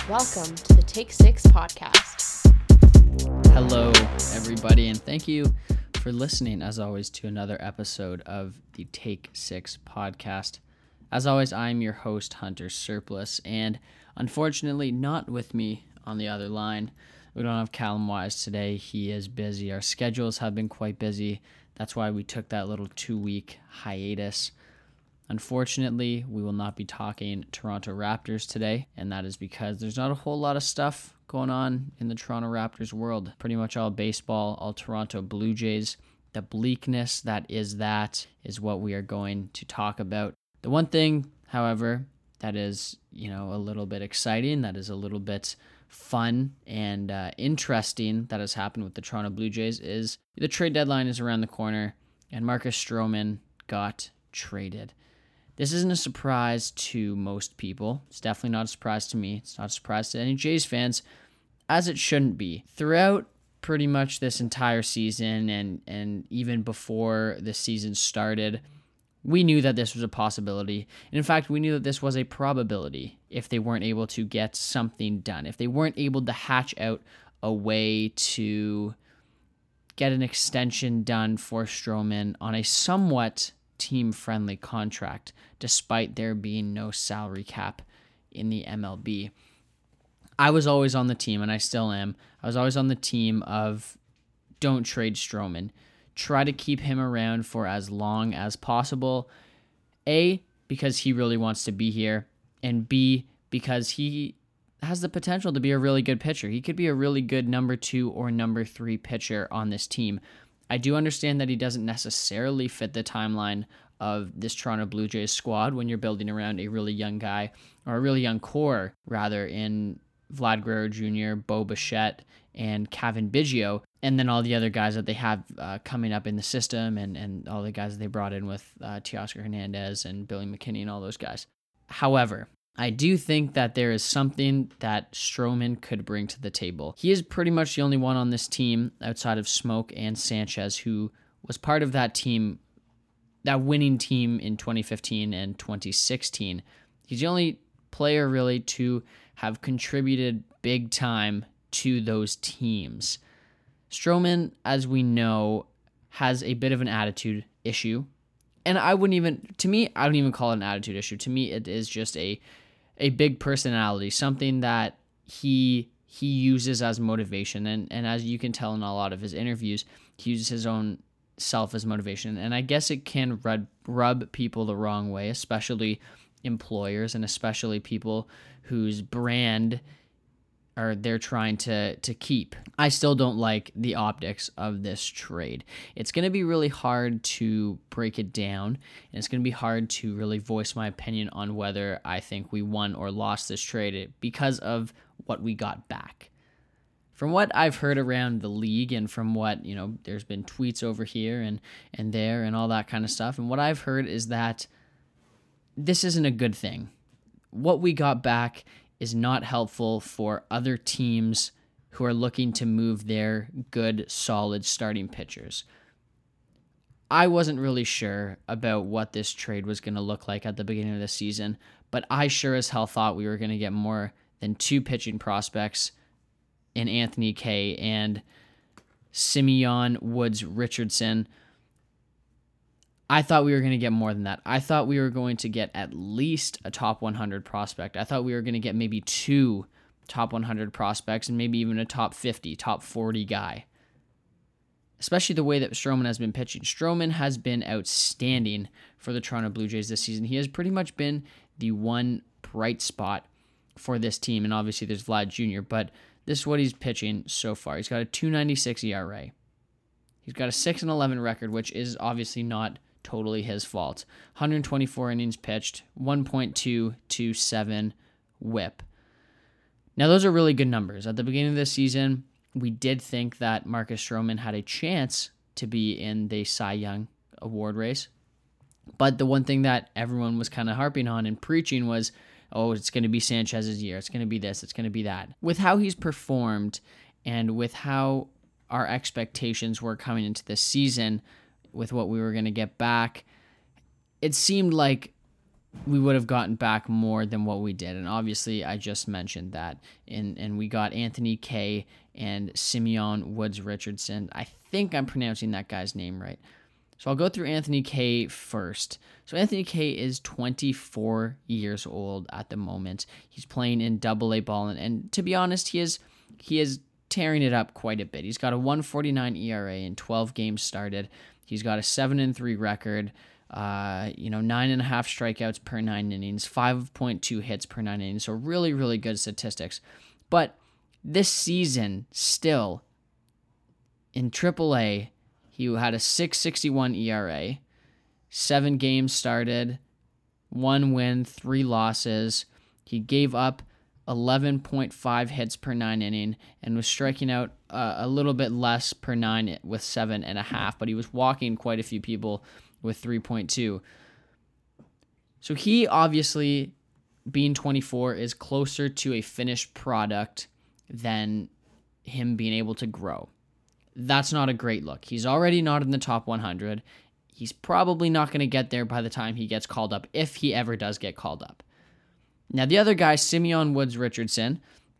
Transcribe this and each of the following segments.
Welcome to the Take 6 podcast. Hello, everybody, and thank you for listening, as always, to another episode of the Take 6 podcast. As always, I'm your host, Hunter Surplus, and unfortunately, not with me on the other line. We don't have Callum Wise today. He is busy. Our schedules have been quite busy. That's why we took that little 2-week hiatus. Unfortunately, we will not be talking Toronto Raptors today, and that is because there's not a whole lot of stuff going on in the Toronto Raptors world. Pretty much all baseball, all Toronto Blue Jays. The bleakness that is what we are going to talk about. The one thing, however, that is, a little bit exciting, that is a little bit fun and interesting that has happened with the Toronto Blue Jays is the trade deadline is around the corner, and Marcus Stroman got traded. This isn't a surprise to most people. It's definitely not a surprise to me. It's not a surprise to any Jays fans, as it shouldn't be. Throughout pretty much this entire season and even before the season started, we knew that this was a possibility. And in fact, we knew that this was a probability if they weren't able to get something done. If they weren't able to hatch out a way to get an extension done for Stroman on a somewhat team-friendly contract, despite there being no salary cap in the MLB. I was always on the team, and I still am. I was always on the team of don't trade Stroman. Try to keep him around for as long as possible. A, because he really wants to be here, and B, because he has the potential to be a really good pitcher. He could be a really good number 2 or number 3 pitcher on this team. I do understand that he doesn't necessarily fit the timeline of this Toronto Blue Jays squad when you're building around a really young guy, or a really young core, rather, in Vlad Guerrero Jr., Bo Bichette, and Cavan Biggio, and then all the other guys that they have coming up in the system, and all the guys that they brought in with Teoscar Hernandez and Billy McKinney and all those guys. However, I do think that there is something that Stroman could bring to the table. He is pretty much the only one on this team outside of Smoke and Sanchez who was part of that team, that winning team in 2015 and 2016. He's the only player really to have contributed big time to those teams. Stroman, as we know, has a bit of an attitude issue. And I don't even call it an attitude issue. To me, it is just a big personality, something that he uses as motivation. And as you can tell in a lot of his interviews, he uses his own self as motivation. And I guess it can rub people the wrong way, especially employers and especially people whose brand they're trying to keep. I still don't like the optics of this trade. It's going to be really hard to break it down, and it's going to be hard to really voice my opinion on whether I think we won or lost this trade because of what we got back. From what I've heard around the league and from what, there's been tweets over here and there and all that kind of stuff, and what I've heard is that this isn't a good thing. What we got back is not helpful for other teams who are looking to move their good, solid starting pitchers. I wasn't really sure about what this trade was going to look like at the beginning of the season, but I sure as hell thought we were going to get more than 2 pitching prospects in Anthony Kay and Simeon Woods Richardson. I thought we were going to get more than that. I thought we were going to get at least a top 100 prospect. I thought we were going to get maybe 2 top 100 prospects and maybe even a top 50, top 40 guy. Especially the way that Stroman has been pitching. Stroman has been outstanding for the Toronto Blue Jays this season. He has pretty much been the one bright spot for this team. And obviously there's Vlad Jr., but this is what he's pitching so far. He's got a 2.96 ERA. He's got a 6-11 record, which is obviously not totally his fault. 124 innings pitched, 1.227 whip. Now, those are really good numbers. At the beginning of the season, we did think that Marcus Stroman had a chance to be in the Cy Young award race. But the one thing that everyone was kind of harping on and preaching was, it's going to be Sanchez's year. It's going to be this. It's going to be that. With how he's performed and with how our expectations were coming into this season, with what we were going to get back, it seemed like we would have gotten back more than what we did. And obviously, I just mentioned that. And we got Anthony Kay and Simeon Woods Richardson. I think I'm pronouncing that guy's name right. So I'll go through Anthony Kay first. So Anthony Kay is 24 years old at the moment. He's playing in AA ball, and to be honest, he is tearing it up quite a bit. He's got a 1.49 ERA in 12 games started. He's got a 7-3 record. 9.5 strikeouts per 9 innings, 5.2 hits per 9 innings. So really, really good statistics. But this season, still in AAA, he had a 6.61 ERA, 7 games started, 1 win, 3 losses. He gave up 11.5 hits per 9 inning and was striking out a little bit less per 9 with 7.5, but he was walking quite a few people with 3.2. So he obviously, being 24, is closer to a finished product than him being able to grow. That's not a great look. He's already not in the top 100. He's probably not going to get there by the time he gets called up, if he ever does get called up. Now, the other guy, Simeon Woods Richardson,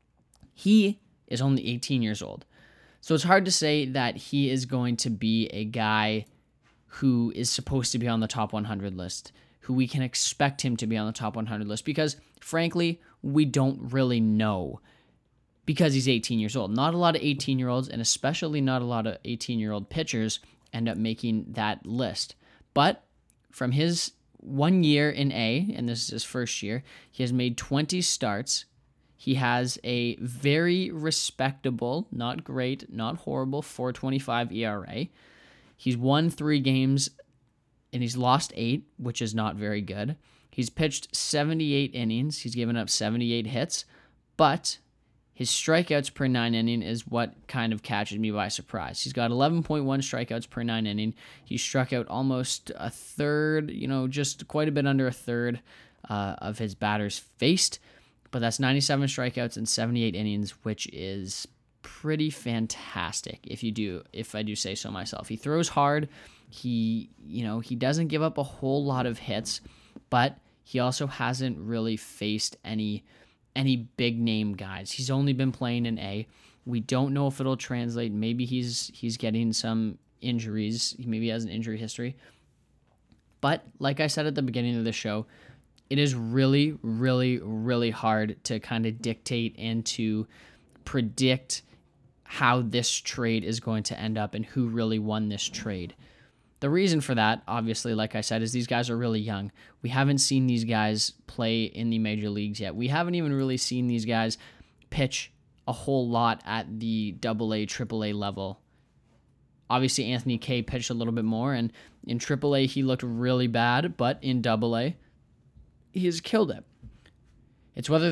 he is only 18 years old. So it's hard to say that he is going to be a guy who is supposed to be on the top 100 list, who we can expect him to be on the top 100 list, because, frankly, we don't really know, because he's 18 years old. Not a lot of 18-year-olds, and especially not a lot of 18-year-old pitchers, end up making that list. But from his 1 year in A, and this is his first year, he has made 20 starts. He has a very respectable, not great, not horrible, 4.25 ERA. He's won 3 games, and he's lost 8, which is not very good. He's pitched 78 innings. He's given up 78 hits, but his strikeouts per 9 inning is what kind of catches me by surprise. He's got 11.1 strikeouts per 9 inning. He struck out almost a third, just quite a bit under a third of his batters faced, but that's 97 strikeouts in 78 innings, which is pretty fantastic if I do say so myself. He throws hard. He doesn't give up a whole lot of hits, but he also hasn't really faced any big name guys. He's only been playing in A. We don't know if it'll translate. Maybe he's getting some injuries. Maybe he has an injury history. But like I said at the beginning of the show, it is really, really, really hard to kind of dictate and to predict how this trade is going to end up and who really won this trade. The reason for that, obviously, like I said, is these guys are really young. We haven't seen these guys play in the major leagues yet. We haven't even really seen these guys pitch a whole lot at the AA, AAA level. Obviously, Anthony Kay pitched a little bit more, and in AAA, he looked really bad, but in AA, he has killed it. It's whether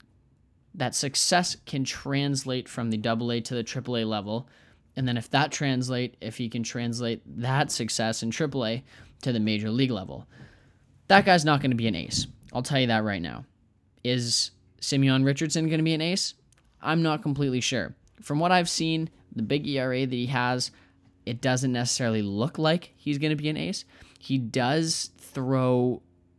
that success can translate from the AA to the AAA level, and then if he can translate that success in AAA to the major league level. That guy's not going to be an ace. I'll tell you that right now. Is Simeon Richardson going to be an ace? I'm not completely sure. From what I've seen, the big ERA that he has, it doesn't necessarily look like he's going to be an ace. He does throw,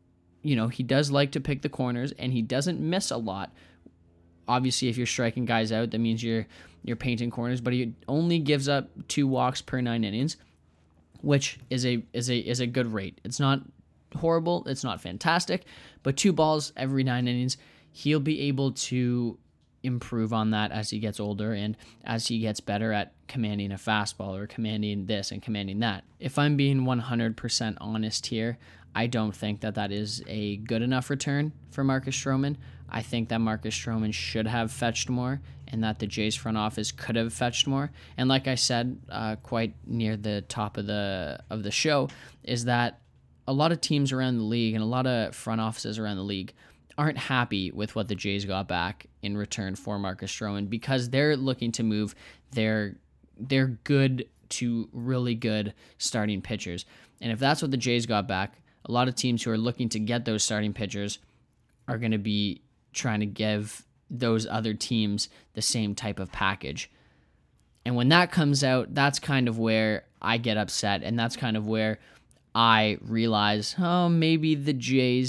he does like to pick the corners, and he doesn't miss a lot. Obviously, if you're striking guys out, that means you're painting corners, but he only gives up 2 walks per 9 innings, which is a good rate. It's not horrible, it's not fantastic, but 2 balls every 9 innings, he'll be able to improve on that as he gets older and as he gets better at commanding a fastball or commanding this and commanding that. If I'm being 100% honest here, I don't think that is a good enough return for Marcus Stroman. I think that Marcus Stroman should have fetched more and that the Jays front office could have fetched more. And like I said, quite near the top of the show, is that a lot of teams around the league and a lot of front offices around the league aren't happy with what the Jays got back in return for Marcus Stroman, because they're looking to move their good to really good starting pitchers. And if that's what the Jays got back, a lot of teams who are looking to get those starting pitchers are going to be trying to give those other teams the same type of package. And when that comes out, that's kind of where I get upset, and that's kind of where I realize, maybe the Jays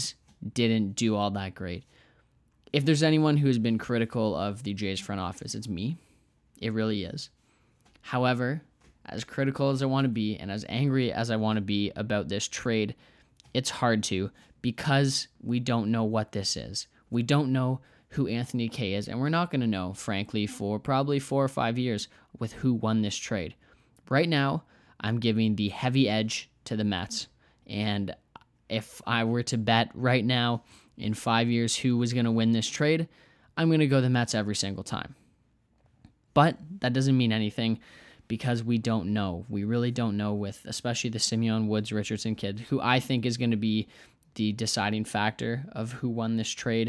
didn't do all that great. If there's anyone who has been critical of the Jays front office, it's me. It really is. However, as critical as I want to be and as angry as I want to be about this trade, it's hard to, because we don't know what this is. We don't know who Anthony Kay is, and we're not going to know, frankly, for probably 4 or 5 years with who won this trade. Right now, I'm giving the heavy edge to the Mets, and if I were to bet right now in 5 years who was going to win this trade, I'm going to go the Mets every single time. But that doesn't mean anything because we don't know. We really don't know with especially the Simeon Woods Richardson kid, who I think is going to be the deciding factor of who won this trade.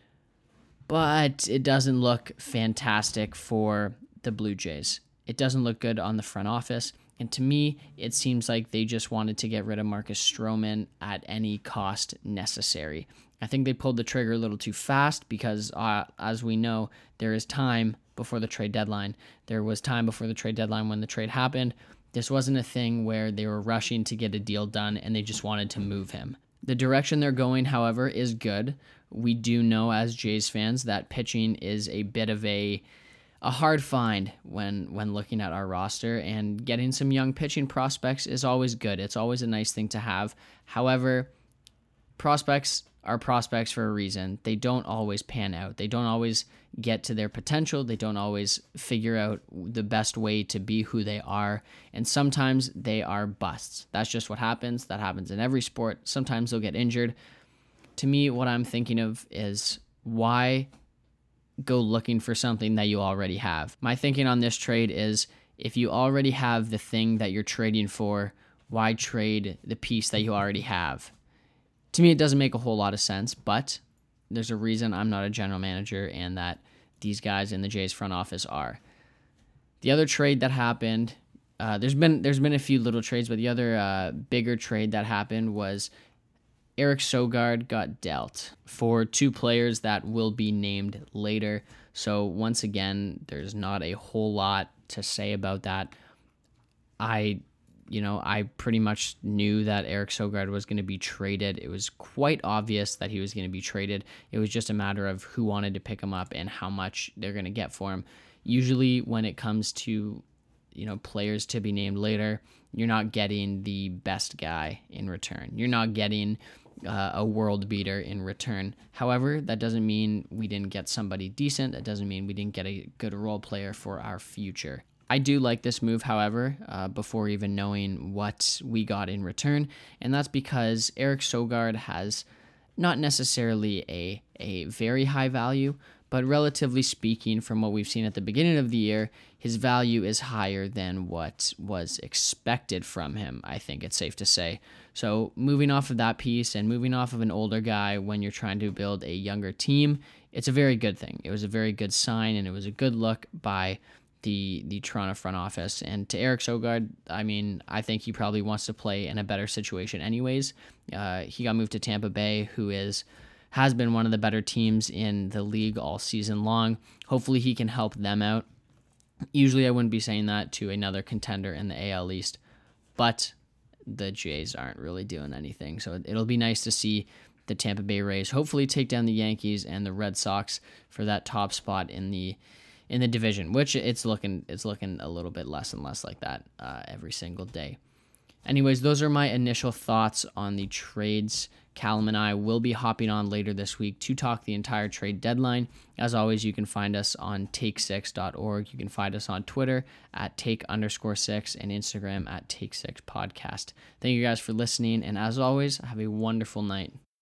But it doesn't look fantastic for the Blue Jays. It doesn't look good on the front office. And to me, it seems like they just wanted to get rid of Marcus Stroman at any cost necessary. I think they pulled the trigger a little too fast because, as we know, there is time before the trade deadline. There was time before the trade deadline when the trade happened. This wasn't a thing where they were rushing to get a deal done and they just wanted to move him. The direction they're going, however, is good. We do know as Jays fans that pitching is a bit of a hard find when looking at our roster, and getting some young pitching prospects is always good. It's always a nice thing to have. However, prospects are prospects for a reason. They don't always pan out. They don't always get to their potential. They don't always figure out the best way to be who they are. And sometimes they are busts. That's just what happens. That happens in every sport. Sometimes they'll get injured. To me, what I'm thinking of is why go looking for something that you already have. My thinking on this trade is if you already have the thing that you're trading for, why trade the piece that you already have? To me, it doesn't make a whole lot of sense, but there's a reason I'm not a general manager and that these guys in the Jays front office are. The other trade that happened, there's been a few little trades, but the other bigger trade that happened was Eric Sogard got dealt for 2 players that will be named later. So once again, there's not a whole lot to say about that. I pretty much knew that Eric Sogard was going to be traded. It was quite obvious that he was going to be traded. It was just a matter of who wanted to pick him up and how much they're going to get for him. Usually when it comes to, players to be named later, you're not getting the best guy in return. You're not getting a world beater in return. However, that doesn't mean we didn't get somebody decent. That doesn't mean we didn't get a good role player for our future. I do like this move, however, before even knowing what we got in return, and that's because Eric Sogard has not necessarily a very high value, but relatively speaking, from what we've seen at the beginning of the year, his value is higher than what was expected from him, I think it's safe to say. So moving off of that piece and moving off of an older guy when you're trying to build a younger team, it's a very good thing. It was a very good sign, and it was a good look by the Toronto front office. And to Eric Sogard, I think he probably wants to play in a better situation anyways. He got moved to Tampa Bay, who has been one of the better teams in the league all season long. Hopefully he can help them out. Usually I wouldn't be saying that to another contender in the AL East, but the Jays aren't really doing anything. So it'll be nice to see the Tampa Bay Rays hopefully take down the Yankees and the Red Sox for that top spot in the division, which it's looking a little bit less and less like that every single day. Anyways, those are my initial thoughts on the trades. Callum and I will be hopping on later this week to talk the entire trade deadline. As always, you can find us on take6.org. You can find us on Twitter at take_6 and Instagram at take6podcast. Thank you guys for listening, and as always, have a wonderful night.